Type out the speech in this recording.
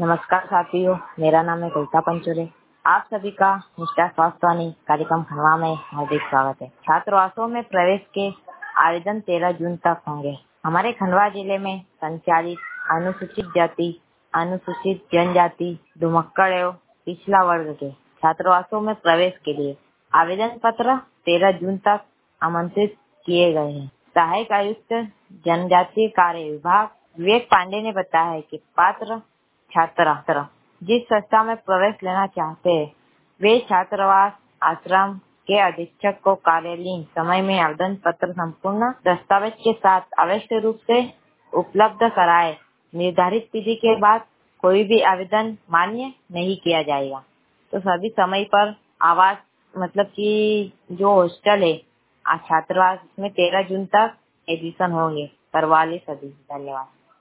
नमस्कार साथियों, मेरा नाम है कविता पंचुरे। आप सभी का निष्ठा स्वास्थ्यवाणी कार्यक्रम खंडवा में हार्दिक स्वागत है। छात्रावासों में प्रवेश के आवेदन 13 जून तक होंगे। हमारे खंडवा जिले में संचालित अनुसूचित जाति, अनुसूचित जनजाति, दुमक्कड़ एवं पिछड़ा वर्ग के छात्रावासों में प्रवेश के लिए आवेदन पत्र 13 जून तक आमंत्रित किए गए हैं। सहायक आयुक्त जनजातीय कार्य विभाग विवेक पांडे ने बताया है कि पात्र छात्र जिस संस्था में प्रवेश लेना चाहते हैं वे छात्रावास आश्रम के अधीक्षक को कार्यालयीन समय में आवेदन पत्र संपूर्ण दस्तावेज के साथ आवश्यक रूप से उपलब्ध कराए। निर्धारित तिथि के बाद कोई भी आवेदन मान्य नहीं किया जाएगा। तो सभी समय पर आवास मतलब कि जो हॉस्टल है छात्रावास में 13 जून तक एडमिशन होंगे। करवा ले सभी। धन्यवाद।